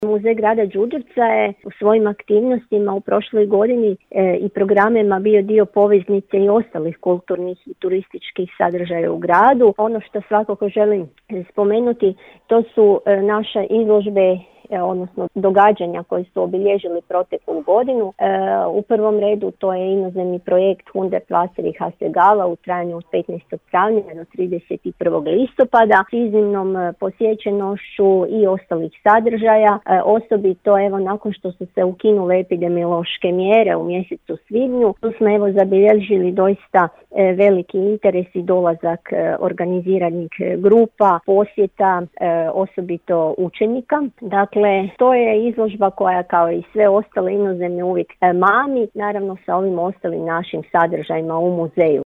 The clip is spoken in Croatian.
Muzej grada Đurđevca je u svojim aktivnostima u prošloj godini i programima bio dio poveznice i ostalih kulturnih i turističkih sadržaja u gradu. Ono što svakako želim spomenuti, to su naše izložbe, odnosno događanja koji su obilježili proteklu godinu. U prvom redu to je inozemni projekt 120 Hasegala u trajanju od 15. travnja do 31. listopada s iznimnom posjećenošću i ostalih sadržaja. Osobito nakon što su se ukinule epidemiološke mjere u mjesecu svibnju, tu smo zabilježili doista veliki interes i dolazak organiziranih grupa, posjeta, osobito učenika. Dakle, to je izložba koja kao i sve ostale inozemne uvijek mami, naravno sa ovim ostalim našim sadržajima u muzeju.